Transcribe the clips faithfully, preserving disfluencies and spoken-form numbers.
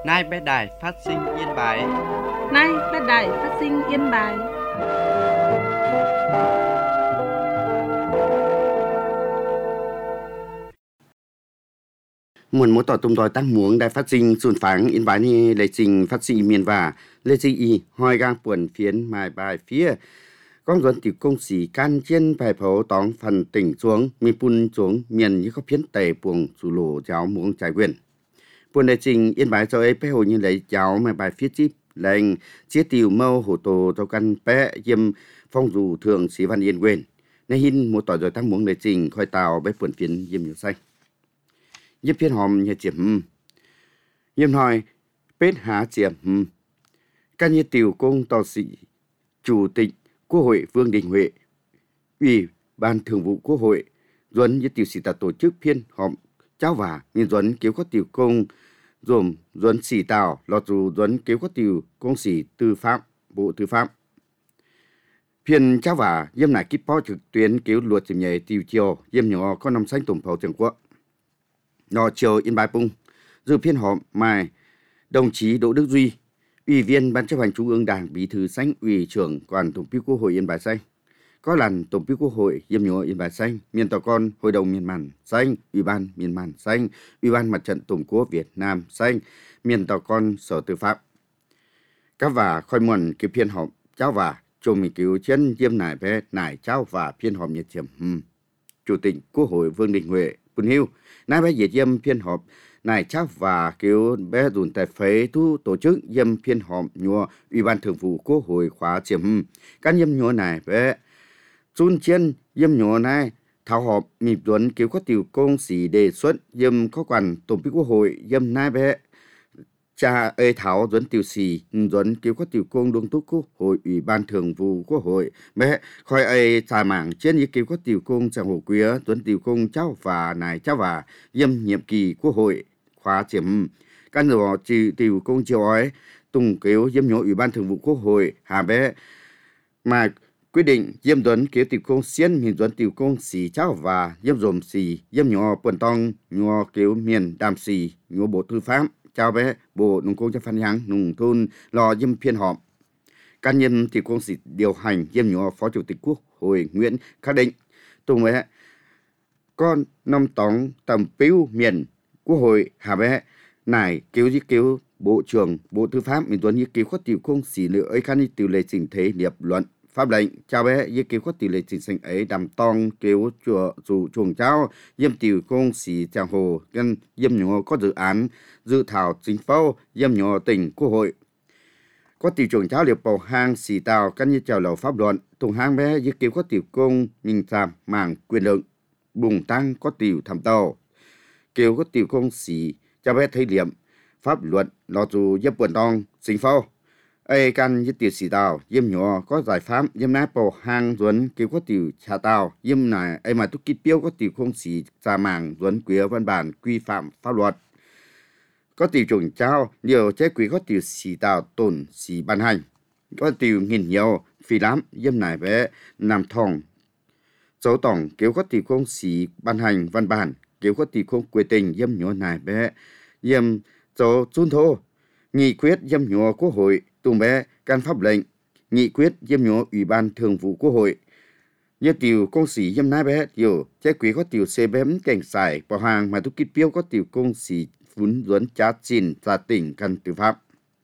Nay bé đài phát sinh Yên Bái. Nay bé đài phát sinh Yên Bái. Muốn mô tỏ tùm đòi tăng muống đài phát sinh xuân phán Yên Bái ni lệ trình phát sinh miền và lệ trình y hoi gang buồn phiến mài bài phía con dẫn tiểu công sĩ can trên bài phấu tóng phần tỉnh xuống mi pun xuống miền như có phiến tề buồng chủ lộ giáo muống trái quyền buồn lệ trình Yên Bái cho ấy bé hồ như lấy giáo mài bài phía chip lệnh chia tiểu mâu hổ tổ cho căn bé yêm phong dù thường sĩ văn yên quyền nên hin một tỏi rồi tăng muống lệ trình khoi tàu bé buồn phiến yêm nhiều xanh yêm phiến hòm nhà chiếm yêm hỏi bết há chiếm can như tiểu công tỏ sĩ chủ tịch Quốc hội Vương Đình Huệ, Ủy ban Thường vụ Quốc hội, Duấn như tiểu sĩ ta tổ chức phiên họp cháu và nhân Duấn kéo có tiểu công dùm Duấn sĩ tào lọt dù Duấn kéo có tiểu công sĩ tư pháp bộ tư pháp. Phiên cháu và yêm nải kíp bó trực tuyến kéo luật chìm nhảy tiểu chiều yêm nhỏ có năm xanh tổng phầu trường quốc. Nó chiều Yên Bái Pung, dự phiên họp mai đồng chí Đỗ Đức Duy, Ủy viên Ban chấp hành Trung ương Đảng, Bí thư Xanh, Ủy trưởng Đoàn Tổng bí Quốc hội Yên Bái Xanh, có lần Tổng bí Quốc hội yêm nhỏ Yên Bái Xanh, miền tàu con Hội đồng miền Màn Xanh, Ủy ban miền Màn Xanh, Ủy ban Mặt trận Tổ quốc Việt Nam Xanh, miền tàu con Sở Tư pháp. Các và khoi muộn cái phiên họp cháu và chồng mình cứu chân yêm nải bé nải cháu và phiên họp nhiệt chiếm. Hmm. Chủ tịch Quốc hội Vương Đình Huệ, Bùn Hiu, nãy bé dệt yêm phiên họp này chắc và kêu bé dùn tại phế thu tổ chức yêm phiên họp nhua Ủy ban Thường vụ Quốc hội khóa chiếm các yêm nhua này bé chun chiên yêm nhua này thảo họp mịp duẩn kêu có tiểu công sĩ đề xuất yêm có quản Tổng bí Quốc hội yêm nai bé cha ơi thảo duẩn tiểu sĩ duẩn kêu có tiểu công đông túc Quốc hội Ủy ban Thường vụ Quốc hội bé khỏi ấy trà mảng trên như kêu có tiểu công chẳng hồ quý duẩn tiểu công cháu và này cháu và yêm nhiệm kỳ Quốc hội khóa chiếm căn rõ chỉ tiểu công chiều ấy tùng kéo yêm nhỏ Ủy ban Thường vụ Quốc hội hà bé mà quyết định yêm duẩn kéo tiểu công xiên miền duẩn tiểu công xì cháu và yêm dồm xì yêm nhỏ bần tông nhỏ kéo miền đàm xì nhỏ bộ tư pháp chào bé bộ nông công cho phan háng nông thôn lò yêm phiên họp can yêm tiểu công xì điều hành yêm nhỏ Phó Chủ tịch Quốc hội Nguyễn Khắc Định tùng bé con năm tóng tầm piu miền Quốc hội hà bé này kéo gì kéo bộ trưởng bộ tư pháp mình tuấn như kéo có tiểu công xỉ lựa ấy khăn như tiểu lệ trình thế nghiệp luận pháp lệnh chào bé như kéo có tiểu lệ trình sinh ấy đàm tong kéo chùa dù chuồng cháu yêm tiểu công xỉ chàng hồ nhân yêm nhỏ có dự án dự thảo chính phủ yêm nhỏ tỉnh Quốc hội có tiểu chuồng cháu liệp bầu hang xỉ tàu căn như chào lầu pháp luận thùng hang bé như kéo có tiểu công mình giảm mảng quyền lực bùng tăng có tiểu thảm tàu kêu có tiểu công sĩ cho bé thấy điểm pháp luật lo dù yếm quần đong sinh phao ai căn như tiểu sĩ tàu yếm nhỏ có giải pháp yếm nát bầu hang duẩn kêu có tiểu trả tàu yếm này ai mà túc kít biếu có tiểu công sĩ ra mảng duẩn quý văn bản quy phạm pháp luật có tiểu chủng trao nhiều trái quý có tiểu sĩ tàu tổn sĩ ban hành có tiểu nghìn nhiều phi lắm yếm này bé nằm thòng dấu tổng kêu có tiểu công sĩ ban hành văn bản kéo có tỷ không quyết tình yêm nhỏ này bé yêm cho chun thô nghị quyết yêm nhỏ Quốc hội tùng bé can pháp lệnh nghị quyết yêm nhỏ Ủy ban Thường vụ Quốc hội như tiểu công sĩ yêm nai bé tiểu trái quý có tiểu xe bém cảnh sải bảo hàng mà tôi kít biếu có tiểu công sĩ vốn duẩn chá chín ra tỉnh căn tư pháp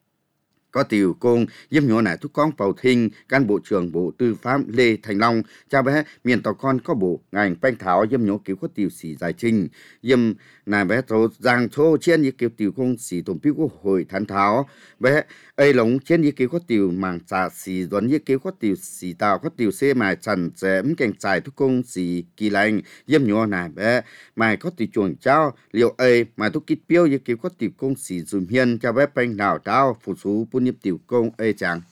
có tiểu công yêm nhỏ này thúc con vào thinh can bộ trưởng bộ tư pháp Lê Thành Long cha bé miền tàu con có bộ ngành banh thảo yêm nhỏ kiểu có tiểu sĩ giải trình yêm này bé thấu giang thô trên như kiểu tiểu công sĩ Tổng bí Quốc hội thán tháo bé ấy lống trên như kiểu có tiểu mảng trà sĩ duẩn như kiểu có tiểu sĩ tàu có tiểu xe mài trần chém cảnh giải thúc công sĩ kỳ lành yêm nhỏ này bé mài có tiểu chuồng trao liệu ấy mà thúc kít biếu như kiểu có tiểu công sĩ dùm hiên cha bé banh đảo trao phụ số nhịp tiểu công ê chẳng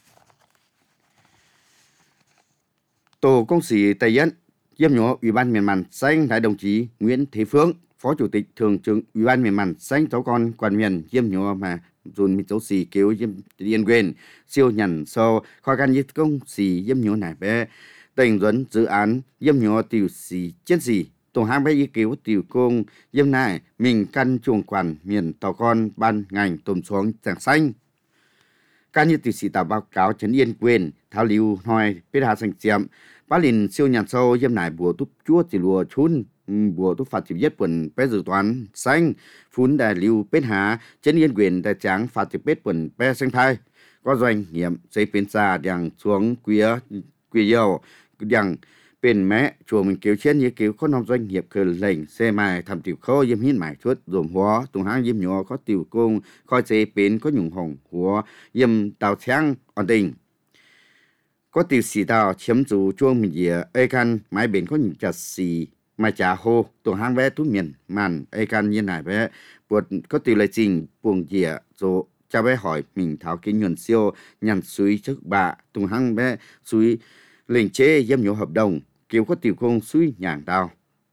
tổ công sĩ Tây Yên yêm nhỏ Ủy ban miền Màn Xanh đại đồng chí Nguyễn Thế Phương Phó Chủ tịch Thường trực Ủy ban miền Màn Xanh cháu con quản miền yêm nhỏ mà dùn mi cháu xì kêu yêm yên quyền siêu nhận so khỏi gan như công sĩ yêm nhỏ này bé tỉnh duẩn dự án yêm nhỏ tiểu sĩ chiến sĩ tổ hàng bé ý cứu tiểu công yếm này mình căn chuồng quản miền tàu con ban ngành tôm xuống chẳng xanh các như tiểu sĩ tạo báo cáo trấn yên quyền tháo liu hỏi biết hà thành chiếm bá lìn siêu nhàn sâu yếm này bùa túp chúa chỉ lùa chun bùa túp phạt chịu giết quần bé dự toán xanh phun đại liu biết hà trấn yên quyền đại tráng phạt chịu biết quần bé xanh thai có doanh nghiệm xây bên xa đằng xuống quía quía dầu đằng bên mẹ chùa mình cứu chiến như cứu có năm doanh nghiệp cờ lệnh xe mài thầm tiểu khô yếm hiến mải chuốt dồn hóa tung hang yếm nhỏ có tiểu công coi xe bên có nhung hồng hóa yếm tàu sáng ổn định có tiểu sĩ tàu chiếm chủ chuông mình dìa ai can mái bên có những chặt xì mái trả hô tung hang vé tú miền màn ai can như này vé buộc có tiểu lời trình buông dìa rồi cha bé hỏi mình tháo cái nhuận siêu nhằn suy trước bạ tung hang bé suy lệnh chế yếm nhỏ hợp đồng kiểu có tiểu công suy nhàng đào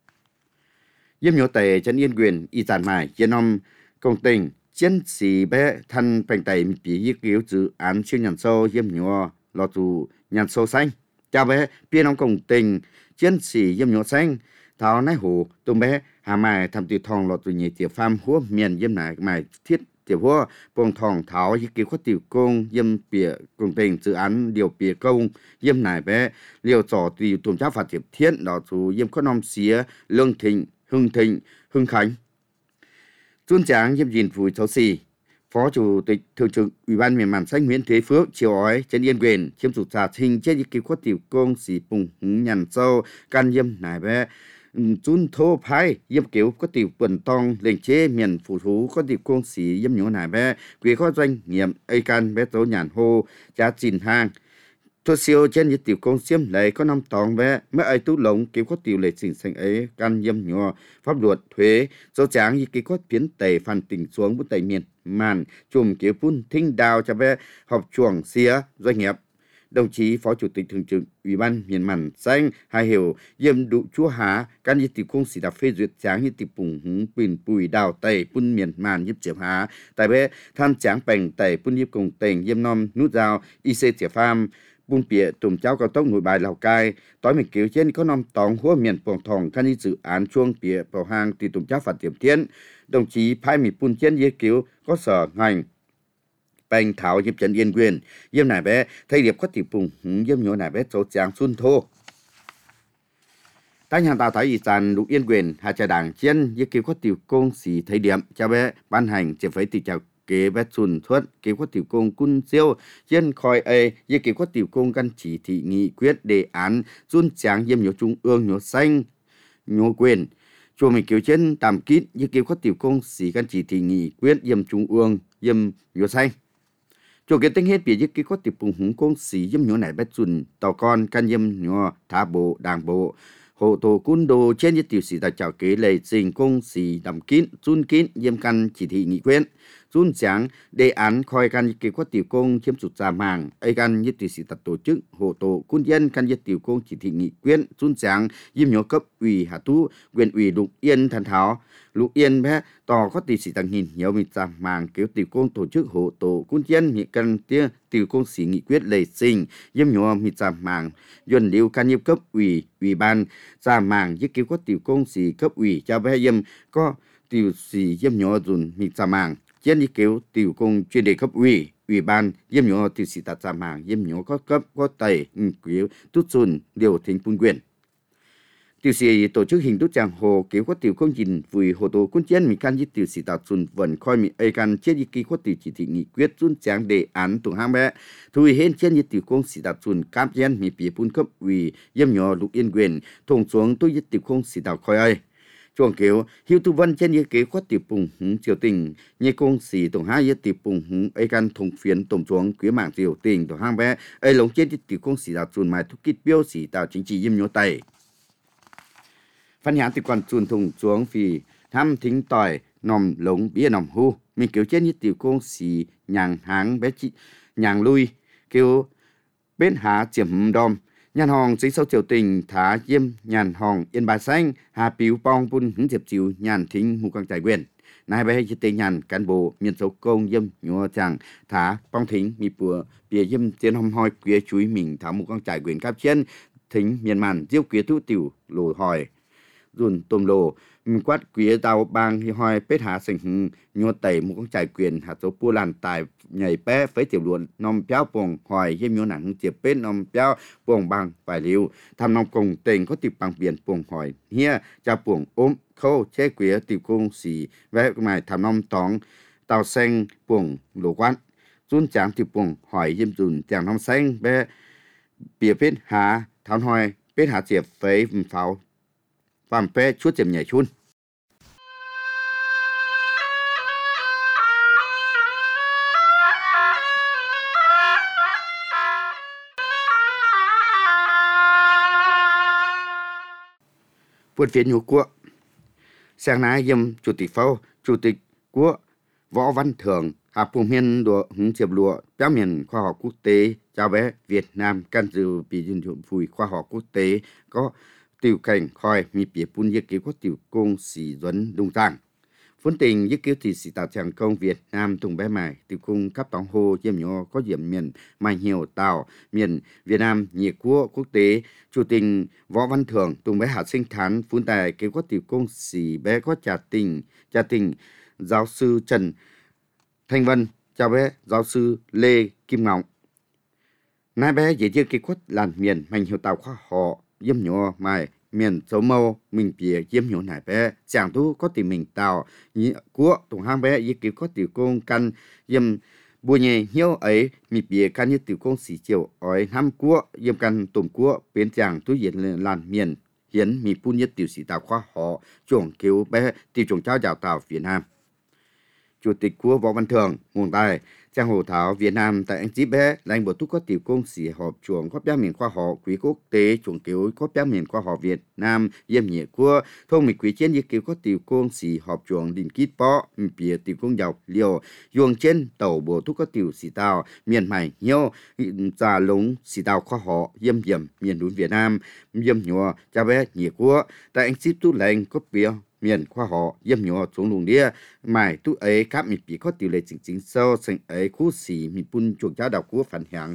yếm nhỏ tề chân yên quyền y tàn mài yên om công tình chiến sĩ bé thân bành tẩy bị y kiểu dự án siêu nhàn sâu yếm nhỏ lò tù nhàn sâu xanh cha bé biên ông công tình chiến sĩ yếm nhỏ xanh tháo nái hồ tùng bé hà mài thầm tiểu thòng lò tù nhị tiểu pham húa miền yếm nải mài thiết tiểu húa bông thòng tháo y kiểu có tiểu công yếm bìa công tình dự án điều bìa công yếm nải bé liều trò tùy tuần trao phạt tiệp thiên đó chú yếm có nom xía lương thịnh hưng thịnh hưng khánh Tuân Tráng yếm dìn Phùi Thấu Sì Phó Chủ tịch Thường trực Ủy ban miền Màn Xanh Nguyễn Thế Phước chiều ói trên Yên Quyền chiếm chủ trà hình trên y kiểu có tiểu công sĩ bùng hứng nhằn sâu can yếm nải bé chun thô phái yếm kiểu có tiểu quần tong lệnh chế miền phủ thú có tiểu công sĩ yếm nhỏ nải bé quý có doanh nghiệm ai can bé tố nhàn hô giá chìn hang cho siêu trên những tiểu công xiêm lấy có năm tòng bé mấy ai tú lồng kiểu có tiểu lệ chỉnh thành ấy can yếm nhỏ pháp luật thuế dấu tráng như cái có biến tẩy phản tỉnh xuống bút tẩy miền màn chùm kiểu phun thinh đào cho bé học chuồng xía doanh nghiệp đồng chí Phó Chủ tịch Thường trực Ủy ban miền Màn Xanh hai hiểu yếm đủ chúa há can như tiểu công sĩ đã phê duyệt tráng như tiểu bùng hứng bình bùi đào tẩy phun miền màn yếm chiếm há tại bé tham tráng bành tẩy phun yếm công tình yếm nom nút dao i xê chiếm pham buôn bịa tùm cháu cao tốc Nội Bài Lào Cai tối mình cứu trên có năm tòng húa miền Pòng Thòng can như dự án chuông bịa vào hang thì tùm cháu phạt tiệm thiên đồng chí phái mỹ buôn trên dễ cứu có sở ngành bành thảo yếm trấn Yên Quyền yếm nải bé thay điệp có tiểu bùng yếm nhỏ nải bé số tráng xuân thô tại nhà tàu thái y tàn lục Yên Quyền hai trà đảng trên dễ cứu có tiểu công sĩ thay điểm cho bé ban hành chỉ phải tiểu chào kế bé xuân thuất kế có tiểu công quân siêu trên khoi ấy dễ kế có tiểu công căn chỉ thị nghị quyết đề án run tráng yếm nhỏ trung ương nhỏ xanh nhỏ quyền chùa mình cứu trên tạm kít dễ kế có tiểu công sĩ căn chỉ thị nghị quyết yếm trung ương yếm nhỏ xanh chùa kế tính hết bị dễ kế có tiểu bùng hứng công sĩ yếm nhỏ này bé xuân tàu con căn yếm nhỏ thả bộ đảng bộ hộ tổ quân đồ trên những tiểu sĩ tại chào kế lệ trình công sĩ đầm kín run kín yếm căn chỉ thị nghị quyết run tráng đề án khoi căn kế có tiểu công chiếm sụt ra màng ai căn như tiểu sĩ tập tổ chức hộ tổ quân dân căn như tiểu công chỉ thị nghị quyết run tráng yếm nhỏ cấp ủy hạ tú quyền ủy lục yên thần thảo lục yên bé tỏ có tiểu sĩ tăng nhìn nhiều mình ra màng kéo tiểu công tổ chức hộ tổ quân dân nghị căn tia tiểu công sĩ nghị quyết lệ trình yếm nhỏ mình ra màng dồn liêu căn như cấp ủy ủy ban ra màng như kéo có tiểu công sĩ cấp ủy cho bé yếm có tiểu sĩ yếm nhỏ dồn mình ra màng trên ý kiến tiểu công chuyên đề cấp ủy ủy ban yếm nhỏ tiểu sĩ đặt ra màng yếm nhỏ có cấp có tẩy cứu tút xuân điều thính phun quyền tiểu sĩ tổ chức hình tút chàng hồ kéo có tiểu công nhìn vui hồ tổ quân chiến mình can với tiểu sĩ đặt xuân vẫn coi mình ai can trên ý kiến có tiểu chỉ thị nghị quyết run tráng đề án tụng hang bé thui hên trên như tiểu công sĩ đặt xuân cam chiến mình bị phun cấp ủy yếm nhỏ lục Yên Quyền thùng xuống tôi với tiểu công sĩ đặt coi ai chuồng kiểu hiếu tu văn trên như kế có tiểu bùng hứng triều tình như công sĩ tổng hai như tiểu bùng hứng ấy căn thùng phiến tổng xuống quý mạng triều tình tổng hang bé ấy lồng trên tiểu công sĩ đặt chuồn mài thúc kít biểu sĩ tạo chính trị yếm nhố tay phân nhãn tiểu quan chuồn thùng xuống vì tham thính tỏi nòm lống bía nòm hu mình kiểu trên như tiểu công sĩ nhàng háng bé chị nhàng lui kiểu bên há chiếm đom nhàn hòn dưới sâu triều tình thả yếm nhàn hòn yên bài xanh hà piu pong bun hứng diệp chiu nhàn thính mù căng tài quyền nay bé chỉ tên nhàn cán bộ miền sâu công yếm nhua chẳng thả pong thính mi bùa bìa yếm tiến hom hoi quế chuối mình thả mù căng tài quyền cáp chân thính miền màn diêu quế tu tiểu lù hỏi dùn tôm lồ quát quía tàu bang hi hoi pết hạ sình hưng nhô tẩy một con trải quyền hạ số pua làn tài nhảy bé phế tiểu luận nòng béo bồng hỏi hiếm nhô nặng chiệp pết nòng béo bồng bằng vài liu tham nòng cùng tình có tiệp bằng biển bồng hỏi hia cha bồng ôm khâu chế quía tiểu công xì vẽ mài tham nòng tòng tàu xanh bồng lỗ quan dùn chạm tiệp bồng hỏi hiếm dùn chàng nòng xanh bé bìa pết hạ tháo hỏi pết hạ chiệp phế pháo phạm pê chuốt chìm nhảy chun buôn phiến nhú quốc sáng nay yếm chủ tịch phó chủ tịch quốc Võ Văn Thưởng hạ phùng miền đùa hứng chiệp lụa béo miền khoa học quốc tế chào bé Việt Nam can dự bị duyên dụng phùi khoa học quốc tế có tiểu cảnh khỏi mi bìa bún yết cứu có tiểu công sĩ duấn đông giang vốn tình yết cứu thì sĩ tạo chẳng công Việt Nam tung bé mài tiểu công cấp tòng hồ chiêm nhỏ có điểm miền mai nhiều tàu miền Việt Nam nhiệt quốc quốc tế chủ tịch Võ Văn Thưởng tung bé hạt sinh thán vốn tài cứu có tiểu công sĩ bé có trà tình trà tình giáo sư Trần Thanh Vân chào bé giáo sư Lê Kim Ngọc nay bé dễ chưa kỹ quất làn miền mạnh hiệu tàu khoa họ yếm nhỏ mài miền dấu mâu mình bìa yếm nhỏ nải bé chẳng thu có tìm mình tàu của tùng hang bé yếm kỹ có tiểu công căn yếm bùa nhẹ hiếu ấy mình bìa căn như tiểu công xỉ chiều ói năm của yếm căn tùng của biến chẳng thu diện làn miền hiến mình phun nhất tiểu sĩ tàu khoa họ chuồng cứu bé tiểu chuồng trao đào tạo Việt Nam chủ tịch của Võ Văn Thưởng nguồn tài trang hồ thảo Việt Nam tại anh chí bé lãnh bộ thúc có tiểu công sĩ họp chuồng có béo miền khoa họ quý quốc tế chuồng cứu có béo miền khoa họ Việt Nam yếm nhẹ của thông mỹ quý trên yết cứu có tiểu công sĩ họp chuồng đình kít bó bìa tiểu công dọc liều yuồng trên tàu bộ thúc có tiểu sĩ tàu miền mày nhiều già lúng sĩ tàu khoa họ yếm yếm miền núi Việt Nam yếm nhỏ cha bé nhẹ của tại anh chí tu lãnh có béo miền khoa họ yếm nhỏ xuống lùng đĩa mài tu ấy các mi bị có tỷ lệ chính chính sâu sinh ấy khu sĩ mi bún chuột giáo đạo của phản響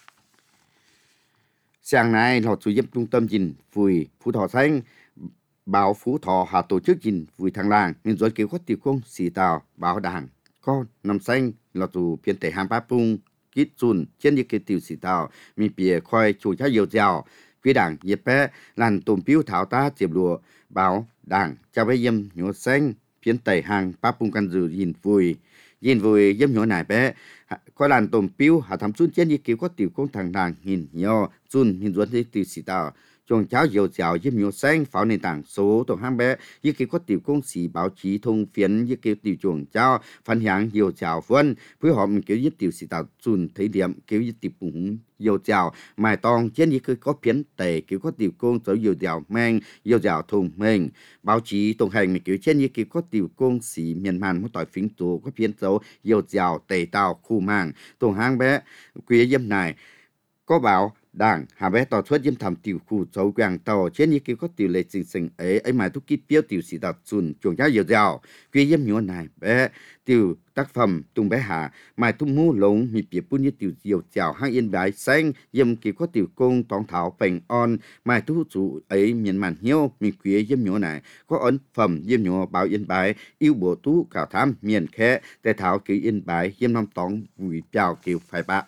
sáng nay lò chủ yếm trung tâm gìn Phùi Phú Thọ Xanh báo Phú Thọ hạ tổ chức gìn Phùi Thăng Làng miền dối cứu có tiểu công sĩ tàu báo đảng con nằm xanh lò chủ phiên tể hàm bá pung kít chun trên những cái tiểu sĩ tàu mi bìa khoai chủ giáo dầu dào quý đảng dịp bé làn tùm piu thảo ta chiệp lụa báo đảng chào bé yếm nhỏ xanh phiên tẩy hàng bá pung căn dự gìn Phùi gìn Phùi yếm nhỏ nải bé có làn tùm piu hạ thắm chun trên những kiểu có tiểu công thằng đảng nhìn nhỏ chun nhìn duẩn tiểu sĩ tàu chuồng cháo dầu dào yếm nhỏ xanh pháo nền tảng số tổng hang bé những kiểu có tiểu công sĩ báo chí thông phiến những kiểu tiểu chuồng cháo phản響dầu dào vân với họ mình kiểu yếm tiểu sĩ tàu chun thấy điểm kiểu yếm tiểu bụng dầu dào mài tòng trên những cái có phiến tẩy kiểu có tiểu công tới dầu dào mang dầu dào thùng mình báo chí tổng hành mình kiểu trên những cái có tiểu công sĩ miền màn một tỏi phím tổ có phiến dấu dầu dào tẩy tàu khu mang tổng hang bé quý yếm này có báo đảng hà bé tỏ xuất yếm thầm tiểu khu dấu quảng tàu trên những cái có tiểu lệ sinh sinh ấy ấy mài thúc kít biếu tiểu sĩ tàu chun chuồng cháo dầu dào quý yếm nhỏ này bé tiểu tác phẩm tung bé hà mài tung mũ lông mi bìa bún như tiểu dầu dào hang yên bái xanh yếm kỳ có tiểu công tòng thảo phèn on mài thu chủ ấy miền màn hiếu mi quý yếm nhỏ này có ấn phẩm yếm nhỏ báo yên bái yêu bộ tú cảo tham miền khẽแต่thảo kỳ yên bái yếm năm tòng bùi chào kiểu phải bạ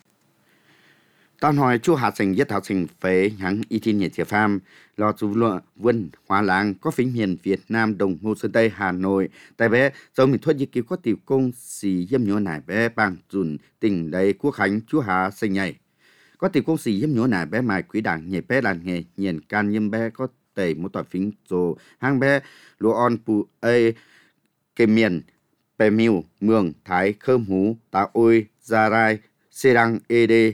tao hỏi chú hạ sinh nhất thảo sinh phế hãng y thiên nhiệt chế pham lo chú lụa vân hóa làng có phím miền Việt Nam Đồng Hồ Sơn Tây Hà Nội tại bé dấu mình thuật dịch cứu có tiểu công sĩ yếm nhỏ nải bé bằng dùn tỉnh đầy quốc khánh chú hạ sinh nhảy có tiểu công sĩ yếm nhỏ nải bé mài quý đảng nhảy bé làn nghề nhiền can yếm bé có tẩy một tỏi phím rồi hang bé lúa on pu ê kê miền bè miu mường thái khơm hú tá ôi gia rai xê đăng ê đê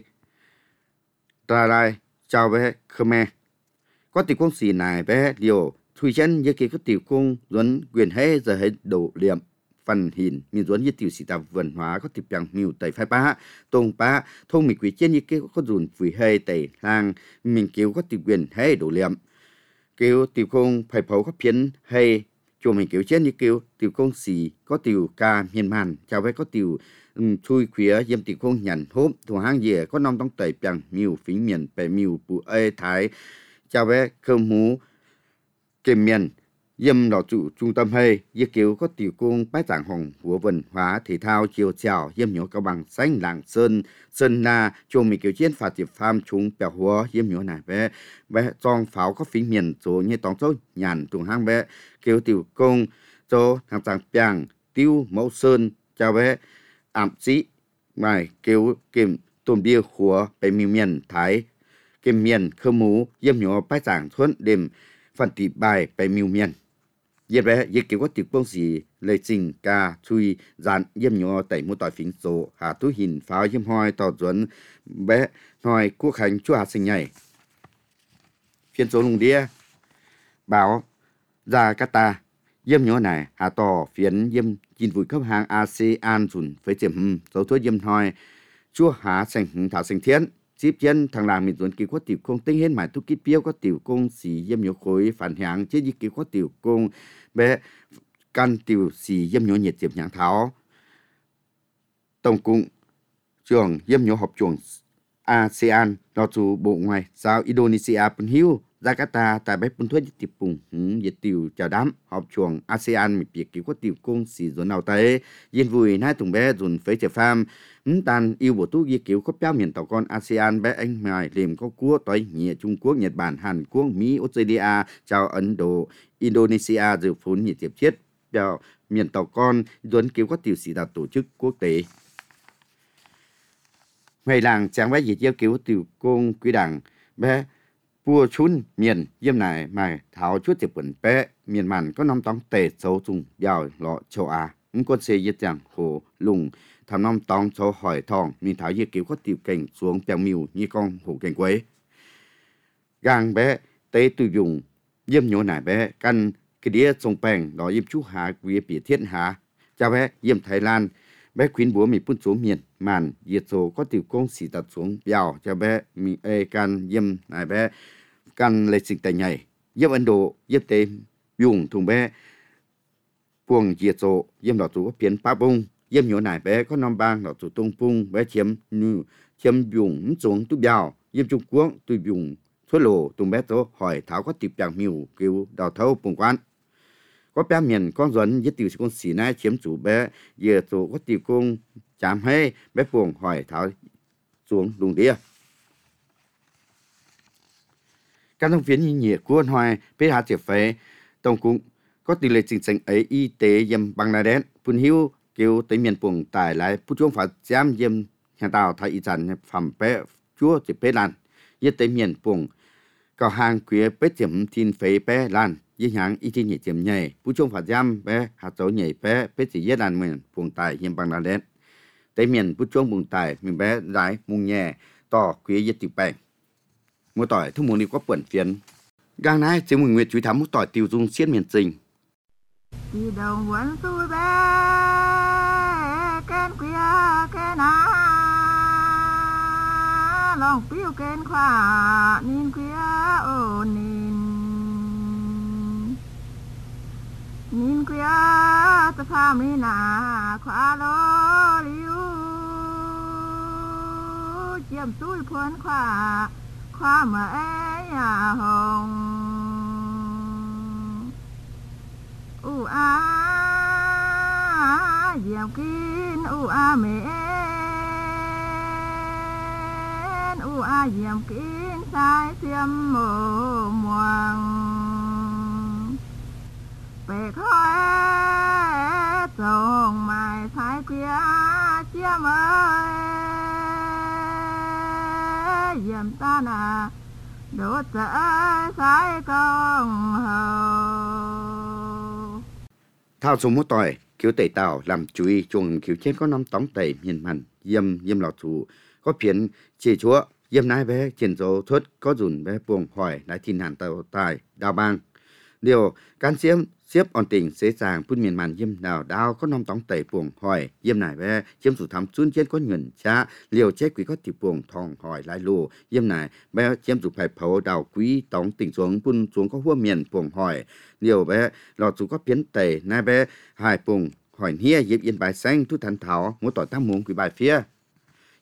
ra lại chào bé Khmer có tiểu công sĩ này bé điều thui chân như cái có tiểu công duẩn quyền hết giờ hết độ liệm phần hình miền duẩn như tiểu sĩ tàu văn hóa có tiểu bằng miêu tây phái ba tông ba thông mình quý trên như cái có dùn phủi hay tây lang mình kêu có tiểu quyền hay độ liệm kêu tiểu công phải phẫu có phiến hay cho mình kêu trên như kêu tiểu công sĩ có tiểu ca miền màn chào bé có tiểu chui khía yếm tiểu công nhận hốp thủ hang dẻ có năm tông tẩy bằng miêu phí miền bè miêu bù ê thái chào bé khơm hú kềm miền Yêm lọ chủ trung tâm hay, dự cứu có tiểu cung bái giảng hồng của văn hóa thể thao chiều chào yêm nhớ cao bằng xanh làng sơn sơn na chung mình kiểu chiến phạt tiệp pham chúng bèo húa yêm nhớ này bé bé trong pháo có phím miền số như tòng số nhàn tung hang bé kiểu tiểu cung cho thằng chàng bèng tiêu mẫu sơn chào bé ảm sĩ mày kiểu kiểm tôm bia húa bé miền miền thái kiểm miền khơ mú yêm nhớ bái giảng thuận đêm phần tỷ bài bé miền miền Yết bé, yết kiểu có tiểu công sĩ lệ trình ca chui dàn yếm nhỏ tẩy mô tỏi phính số hạ tú hình pháo yếm hoi tỏ duẩn bé nói quốc hành chúa hạt sinh nhảy. Phiên số lùng đĩa báo ra Kata yếm nhỏ này hạ tỏ phiến yếm chín vui cấp hàng a sê an dùn với tiềm hừm dấu thuốc yếm hoi chúa hạ sinh thảo sinh thiên. Tiếp chân thằng làng mình dồn kêu có tiểu công tinh hết mãi tu kít biếu có tiểu công xì yếm nhớ khối phản hạng chứ như kêu có tiểu công bé căn tiểu xì yếm nhớ nhiệt diệp nhãn tháo tổng cung trường yếm nhớ học trường a sê an đó chủ bộ ngoài giao Indonesia pun hiu Jakarta tại bé pun thuê tiệp bùng nhiệt tiểu chào đám học trường a sê an mình việc kêu có tiểu công xì dồn nào tới yên vui nai tùng bé dồn phế trẻ pham tàn yêu bộ tu ghi kiểu có béo miền tàu con a sê an bé anh mài liềm có cua tới nhẹ Trung Quốc Nhật Bản Hàn Quốc Mỹ Australia chào Ấn Độ Indonesia dự phun nhiệt tiếp chết béo miền tàu con dồn kiểu có tiểu sĩ đạt tổ chức quốc tế ngày làng chẳng bé gì chiêu kiểu tiểu công quý đảng bé bùa chun miền yếm này mài tháo chút tiệp quần bé miền màn có năm tông tề xấu trùng giàu lọ châu Á những con xe yết chẳng hồ lùng thầm năm tông cho hỏi thòng mình tháo dây kiểu có tiểu cảnh xuống bèo miu như con hổ cảnh quế gang bé tế từ dùng yếm nhổ nải bé căn cái đĩa sông bèng đó yếm chú hà quý bỉ thiên hà cha bé yếm Thái Lan bé khuyến búa mình phun xuống miền màn diệt số có tiểu công xỉ đặt xuống bèo cha bé mình ê can yếm nải bé căn lệ sinh tại nhảy yếm Ấn Độ yếm tế dùng thùng bé buồng diệt số yếm đỏ số có phiến pa bung yếm nhổ nải bé có năm bang đỏ số tung pung bé chiếm như chiếm dùng xuống tu bèo yếm Trung Quốc tu dùng thuốc lồ tùng bé số hỏi tháo có tiệp bèo miu kêu đào thâu bùng quan có bé miền con dẫn với tiểu con xỉ này chiếm chủ bé giờ số có tiểu công chạm hay bé buồng hỏi tháo xuống đùng đĩa các thông phiến như nhẹ cuốn hoài bé hạ triệt phế tổng cũng có tỷ lệ chính sách ấy y tế yếm Bangladesh phun hiu kêu tới miền buồng tải lạiผู้ช่วงฝาgiám yếm nhà tàu thái y sản phẩm bé chúa chỉ bé lan yết tới miền buồng cao hàng quế bé tiệm thiên phế bé lan yết hàng y thiên nhị tiệm nhảyผู้ช่วงฝาgiám bé hạt dấu nhảy bé bé chỉ yết lan miền buồng tải yếm Bangladesh tới miềnผู้ช่วงbuồng tải miền bé rải mùng nhẹต่อquế yết tiểu bèng mua tỏi thông muốn đi có quẩn phiến gang này chỉ mừng nguyệt chú thắm mua tỏi tiêu dung xiết miền trình đi đồng vẫn tôi bé kén quia kén á lòng phiêu kén khoa nín quia ô nín nín quia ta pha mi na khoa lo liu chiêm túi phun khoa khoa mà ấy à hồng u a diệm kín u a mến u a diệm kín sai tiêm mồ muang bể khói trồng mài thái kia chiêm ơi diệm ta nà đốt dỡ sai công hầu thao số mua tỏi kiểu tẩy tàu làm chú ý chuồng kiểu trên có năm tóng tẩy miền mặn yếm yếm lọt chủ có phiến chỉ chúa yếm nai bé triển dấu thuất có dùn bé buồng hỏi lại thiên hàn tàu tài đào bang điều can xiêm xếp on tỉnh xế sàng phun miền màn yếm đào đào có năm tóng tẩy buồng hỏi yếm nai bé chiếm chủ thắm chun trên có nhuận cha liều chết quý có tiệp buồng thòng hỏi lại lù yếm nai bé chiếm chủ phải phấu đào quý tóng tỉnh xuống phun xuống có hua miền buồng hỏi liều bé lọt chủ có phiến tẩy nai bé hai buồng hỏi hia yếm yên bài xanh thu thần thảo mỗi tỏi tam muống quý bài phía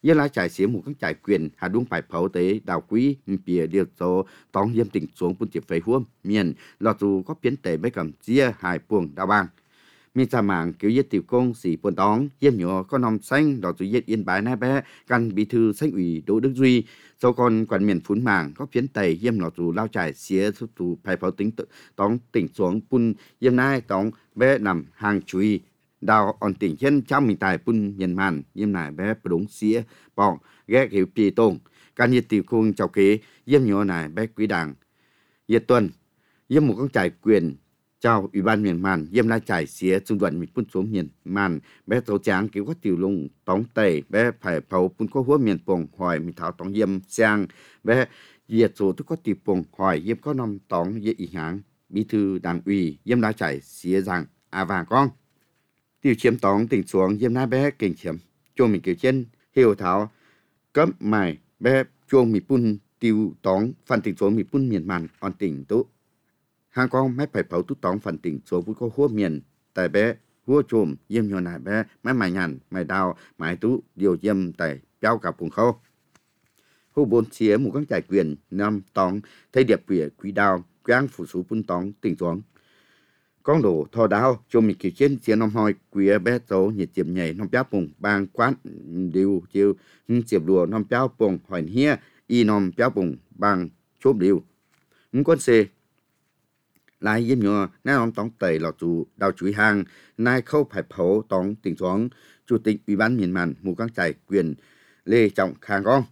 yên lá trải xía một các trải quyền hà đúng phải phẫu tế đào quý bìa điều số tóng yếm tỉnh xuống bún tiệp phế huôm miền lọt dù có biến tệ mấy cầm chia hài buồng đào bang mi sa mạng kiểu giết tiểu công sĩ buồn tóng yếm nhỏ con nòng xanh lọt dù giết yên bái nai bé căn bí thư xanh ủy Đỗ Đức Duy sau con quản miền phún màng có biến tệ yếm lọt dù lao trải xía xuất tù phải phẫu tính tóng tỉnh xuống bún yếm nai tóng bé nằm hàng chui đào on tỉnh chân trong mình tài bún nhân màn yếm nai bé đúng xía bỏng ghé kiểu pi tông can nhiệt tiểu công chào kế yếm nhỏ này bé quý đảng nhiệt tuần yếm một con trải quyền chào ủy ban miền màn yếm la trải xía trung đoàn mình bún xuống miền màn bé tàu tráng kiểu có tiểu lùng tống tẩy bé phải phẫu bún có húa miền bồng hỏi mình tháo tống yếm sang bé nhiệt số tức có tiểu bồng hỏi yếm có năm tống yếm ý háng bí thư đảng ủy yếm la trải xía rằng à vàng con tiểu chiếm tống tỉnh xuống yếm la bé kinh chiếm cho mình kiểu trên hiểu tháo cấp mày bé chuông mi pun tiêu tóng phần tỉnh số mi pun miền màn on tỉnh tú hàng con mấy phải phẫu tú tóng phần tỉnh số bút có húa miền tại bé húa chùm yếm nhỏ này bé mấy mày nhàn mày đào mày tú điều yếm tại béo cả vùng khâu hú bốn xía một con trải quyền năm tóng thấy điệp quỷ quý đào quang phủ số pun tóng tỉnh xuống con đồ thò đào cho mình kiểu trên chia năm hoi quỷ bé số nhiệt chiếm nhảy năm béo vùng bang quán điều chiều chiếm đùa năm béo vùng hỏi hia y năm béo vùng bang chốp điều những con xe lại yếm nhỏ nãy ông tống tẩy lọt chủ đào chuối hàng nay khâu phải phẫu tống tỉnh xuống chủ tịch ủy ban miền màn một con trải quyền Lê Trọng Khang con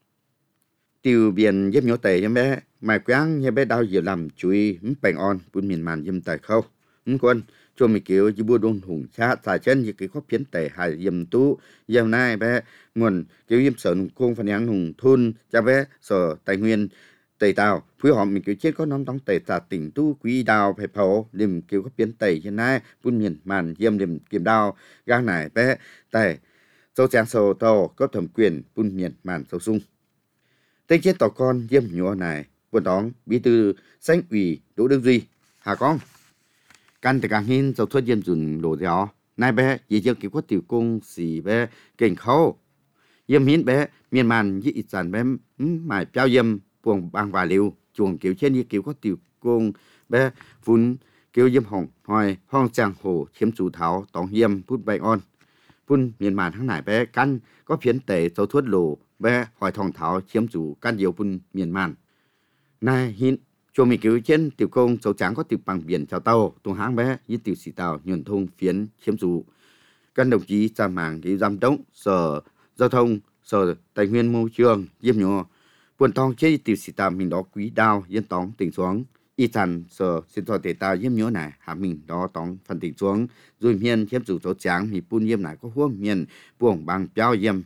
tiêu biển yếm nhỏ tẩy yếm bé mày quáng yếm bé đào nhiều làm chuối bèn on bún miền màn yếm tẩy khâu những con cho mình kiểu chỉ bua đôn hùng cha xài chân như cái khó biến tệ hài yếm tú yếm nay bé nguồn kiểu yếm sở công phần nhang hùng thôn cha bé sở tài nguyên tây tàu phối hợp mình kiểu chết có năm đóng tây tà tỉnh tu quý đào phải phẫu điểm kiểu có biến tây trên này bún miền màn yếm điểm kiểm đào gang này bé tây sâu trang sâu tàu có thẩm quyền bún miền màn sâu sung tây chết tàu con yếm nhỏ này buồn đóng bí thư xanh ủy Đỗ Đức Duy hà con căn từ càng hin dầu thuốc yếm dùn đổ gió nay bé dễ dàng kiểu có tiểu công xì bé cảnh khâu yếm hin bé miền màn dị sản bé mải trao yếm buồng bang và liều chuồng kiểu trên như kiểu có tiểu công bé vốn kiểu yếm hồng hoài hoang trang hồ chiếm chủ tháo tòng yếm phút bay on phun miền màn tháng này bé căn có phiến tệ dầu thuốc lồ bé hỏi thòng tháo chiếm chủ căn nhiều phun miền màn nay hin cho mình kiểu trên tiểu công dầu trắng có tiểu bằng biển chào tàu tung háng bé như tiểu xì tàu nhuận thông phiến chiếm chủ căn đồng chí ra màng cái giám đốc sở giao thông sở tài nguyên môi trường yếm nhỏ buồn tòng chế tiểu sĩ tàu mình đó quý đào yên tòng tỉnh xuống y sản sở xin cho thể tàu yếm nhớ này hạ mình đó tòng phần tỉnh xuống rồi miền chiếm chủ số tráng mình bún yếm này có huống miền buồng bằng béo yếm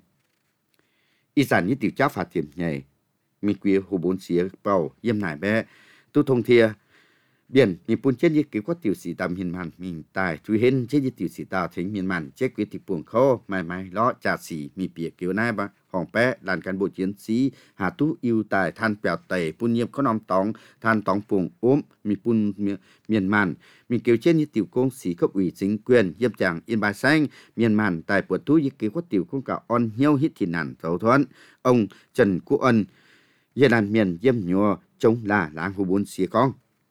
y sản như tiểu cháu phạt tiệm nhảy mình quý hồ bốn xía bầu yếm này bé tu thông thia biển mình bún chết như kiểu có tiểu sĩ tàu miền màn mình tài chú hên chết như tiểu sĩ tàu thính miền màn chết quý tiểu buồng khô mai mai ló trà xỉ mi bìa kiểu này ba hỏng bé làn cán bộ chiến sĩ hà tú yêu tài than bèo tẩy bún nhiễm có nom tóng than tóng buồng ốm mi bún miền màn mình kiểu trên như tiểu công sĩ cấp ủy chính quyền yếm chàng yên bài xanh miền màn tài buộc tú như kiểu có tiểu công cả on hiếu hít thì nản thấu thuận ông Trần Quốc Ân giờ làm miền yếm nhua chống là làng hồ bốn xía con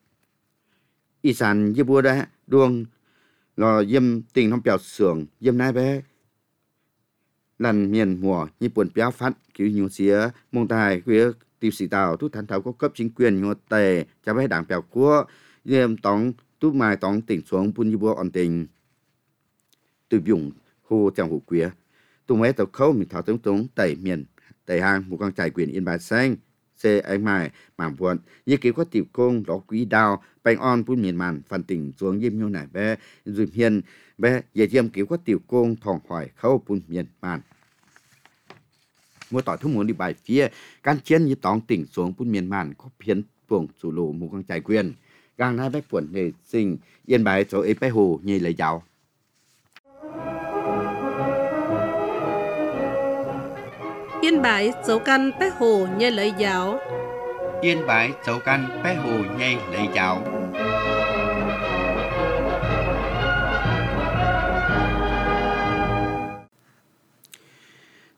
y sản như bùa đã đuông lò yếm tình non bèo sưởng yếm nai bé lần miền mùa như buồn béo phát kiểu nhiều xía mong tài quế tiêu sĩ tàu tu thành thảo có cấp chính quyền nhiều tề cho bé đảng bèo cua yếm tóng tu mai tóng tỉnh xuống bún như bùa on tình từ dùng hồ trong hồ quế tu mấy tàu khâu mình thảo tướng tướng tẩy miền tẩy hàng một con trải quyền yên bài xanh xe anh mài mảng buồn như kiểu có tiểu công đó quý đào bánh on bún miền màn phần tỉnh xuống yếm nhau này bé dùm hiền bé dễ yếm kiểu có tiểu công thòng hỏi khâu bún miền màn mua tỏi thu muốn đi bài phía can chiến như tòng tỉnh xuống bún miền màn có phiến buồng chủ lộ một con trải quyền gang hai bé buồn để sinh yên bài cho ấy bé hồ nhây lấy giáo Yên bái dấu căn bé hồ nhây lấy giáo Yên bái dấu căn bé hồ nhây lấy giáo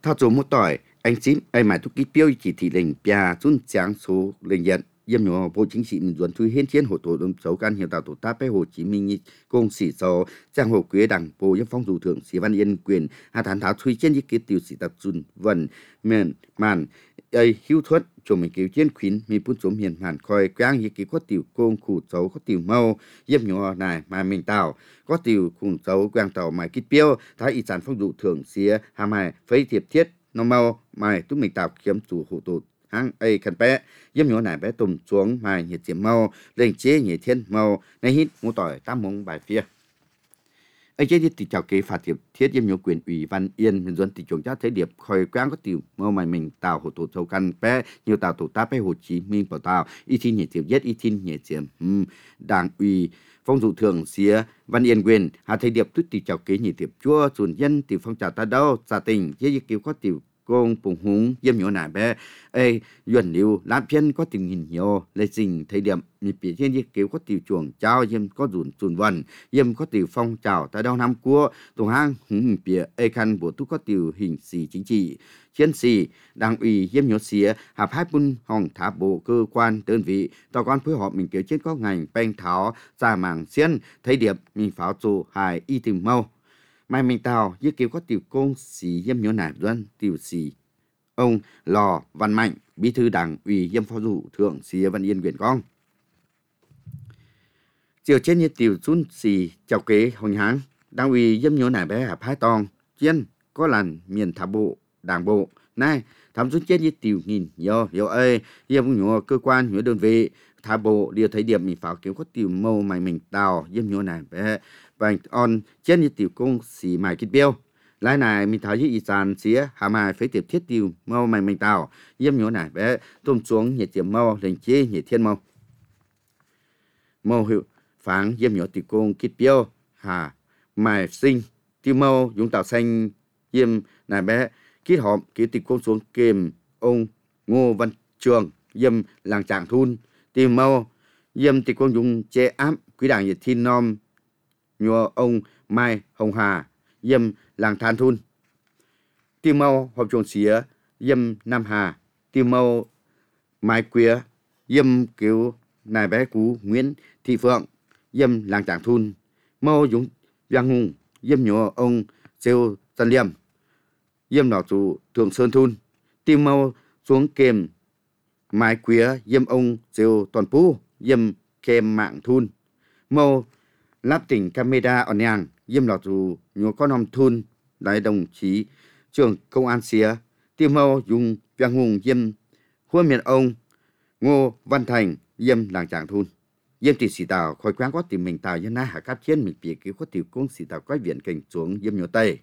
thao chỗ một tỏi anh xím ai mà thúc ký tiêu chỉ thị lệnh bia chun giáng số lệnh nhận yếm nhỏ bộ chính trị mình duẩn thui hiến chiến hộ tổ đâm xấu can hiệu tạo tổ ta bé Hồ Chí Minh công sĩ số giang hồ quế đảng bộ yếm phong thủ thượng sĩ văn yên quyền hà thán tháo thui trên những cái tiêu sĩ tập dùn vần miền màn ấy hữu thuật cho mình cứu chiến khuyến mình phun xuống miền màn coi quang những cái có tiểu công khủ xấu có tiểu mau yếm nhỏ này mà mình tạo có tiểu khủ xấu quang tàu mà kích tiêu thái y sản phong thủ thượng xía hà mài phấy thiệp thiết nó mau mài túc mình tạo kiếm chủ hộ tổ hang ai khăn bé yếm nhỏ này bé tùm xuống mài nhiệt diệm mau lên chế nhiệt thiên mau này hít mua tỏi tam mông bài phía ai chế thì chào kế phạt thiệp thiết yếm nhỏ quyền ủy văn yên mình dân thì chúng ta thấy điệp khơi quang có tiểu mau mài mình tạo hộ tổ châu căn bé nhiều tạo tổ ta bé Hồ Chí Minh bảo tạo y thi nhiệt diệm nhất y thi nhiệt diệm đảng ủy phong dụ thường xía văn yên quyền hà thấy điệp tuyết thì chào kế nhiệt diệm chua chuẩn dân tiểu phong trào ta đâu gia tình chế cứu có tiểu công bùng húng yếm nhỏ nải bé ê yuan liu làm phiên có tình hình nhiều lệ trình thời điểm nhịp bị trên yếm cứu có tiểu chuồng trao yếm có dùn dùn vần yếm có tiểu phong trào tại đâu năm cua tổ hang húng bìa ê khăn bộ tu có tiểu hình sĩ chính trị chiến sĩ đảng ủy yếm nhỏ xía hạp hai bun hòng thả bộ cơ quan đơn vị tòa quan phối hợp mình kiểu trên có ngành banh tháo ra mảng xiên thời điểm mình pháo trụ hài y tìm mau mai mình tàu như kiểu có tiểu công sĩ yếm nhỏ nải doan tiểu sĩ ông Lò Văn Mạnh bí thư đảng ủy yếm phó thủ thượng xía văn yên quyền con chiều trên như tiểu chun xì chào kế hồng háng đảng ủy yếm nhỏ nải bé hạp hai tòng chiên có làn miền thả bộ đảng bộ này thám xuống chết như tiểu nghìn nhiều hiểu ơi yếm nhỏ cơ quan nhỏ đơn vị thả bộ điều thấy điểm mình pháo kiểu có tiểu mâu mày mình tàu yếm nhỏ nải bé và on trên như tiểu công sĩ mài kích biêu lái này mình thấy như y sản xía hà mài phải tiếp thiết tiểu mau mày mình tàu yếm nhỏ này bé tôm xuống nhiệt tiệm mau lên chế nhiệt thiên mau mau hiệu phán yếm nhỏ tiểu công kích biêu hà mài sinh tiểu mau dùng tàu xanh yếm này bé kít họp ký tiểu công xuống kềm ông Ngô Văn Trường yếm làng Trạng Thun tiểu mau yếm tiểu công dùng chế áp quý đảng nhiệt thiên nom nhờ ông Mai Hồng Hà yếm làng Than Thun tiêu mau họp chuồng xía yếm Nam Hà tiêu mau Mai Quế yếm cứu nài bé cú Nguyễn Thị Phượng yếm làng Trạng Thun mau dũng Giang Hùng yếm nhờ ông Siêu Tân Liêm yếm đỏ chủ Thượng Sơn Thun tiêu mau xuống kềm Mai Quế yếm ông Siêu Toàn Pú yếm kềm Mạng Thun mau lắp tỉnh camera ở nhàng yếm lọt dù nhiều con hòm thun đại đồng chí trưởng công an xía tiêu mâu dùng Giang Hùng yếm khuôn miền ông Ngô Văn Thành yếm làng Trạng Thun yếm tỷ sĩ tàu khói quán có tìm mình tàu dân na hạ cáp chiến mình bị cứu có tiểu công sĩ tàu quái viện cảnh xuống yếm nhiều tây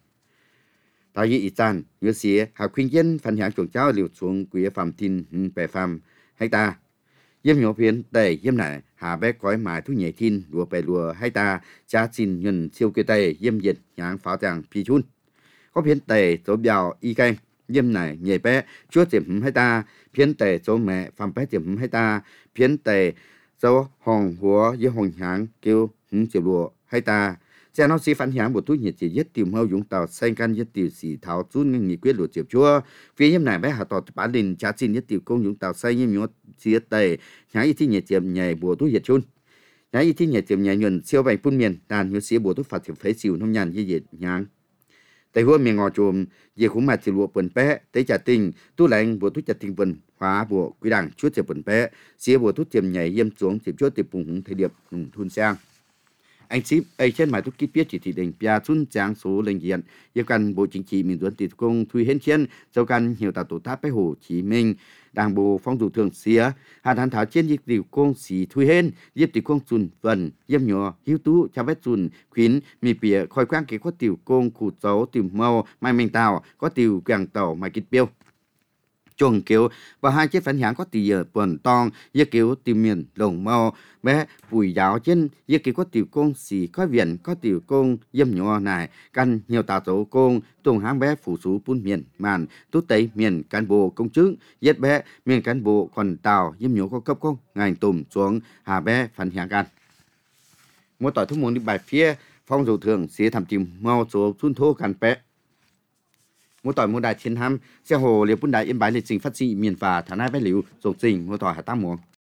tàu y tràn như xía hạ khuyên dân phần hạng chuồng cháu liều xuống quý phạm tin bè phạm hay ta yếm nhỏ phiến tây yếm này hà bé cõi mài thu nhảy thiên lùa bè lùa hay ta cha xin nhân siêu kê tây yếm nhiệt nhang pháo tràng phi chun có phiến tây số bèo y canh yếm này nhảy bé chúa tiệm hay ta phiến tây số mẹ phạm bé tiệm hay ta phiến tây số hòn húa với hòn háng kêu hứng chiều lùa hay ta cha nó xí phản hạng một túi nhiệt chỉ nhất tìm hâu dùng tàu xanh can nhất tiểu sĩ tháo chun nghị quyết lùa chiều chúa phía yếm này bé hà tọt bán đình cha xin nhất tiểu công dùng tàu xanh yếm nhốt xía tây nhái y thi nhiệt tiệm nhảy bùa túi nhiệt chun nhái y thi nhiệt tiệm nhảy nhuần siêu bành phun miền đàn như xía bùa túi phạt thiệp phế xìu nông nhàn như nhiệt nhang tại hua miền ngò chùm về khung mặt chỉ lụa bẩn bé tới trả tình tu lạnh bùa túi chặt tình bẩn hóa bùa quý đảng chuốt tiệp bẩn bé xía bùa túi tiệm nhảy yếm xuống tiệp chuốt tiệp bùng hùng thời điệp thun sang anh ship ấy trên máy thuốc kít biết chỉ thị định bia chun giáng số lệnh diện yêu cần bộ chính trị mình duẩn tỷ công thui hiến chiến châu căn nhiều tạo tổ tháp bé Hồ Chí Minh đảng bộ phong thủ thường xía hà thán thảo trên dịch tiểu công sĩ thui hên diệp tiểu công chun vần yếm nhỏ hiếu tú cha vét chun khuyến mì bìa khói quang kế có tiểu công cụ dấu tiểu mau mai mình tàu có tiểu quảng tàu mai kít biêu chuồng kiểu và hai chiếc phản hạng có tỷ ở quần tong như kiểu tìm miền lồng mau bé bùi giáo trên như kiểu có tiểu công xì có viện có tiểu công yếm nhỏ này căn nhiều tàu số công tuồng háng bé phủ sú bún miền màn tốt tây miền cán bộ công chức yết bé miền cán bộ còn tàu yếm nhỏ có cấp công ngành tùm xuống hà bé phản hạng can một tỏi thuốc muốn đi bài phía phong dầu thường xế thầm tìm mau số xuân thô can bé mỗi tỏi mỗi đại thiên ham xe hồ liều bún đại yên bái lịch trình phát triển miền và thả nai bé liu rộng trình mỗi tỏi hà tam muộn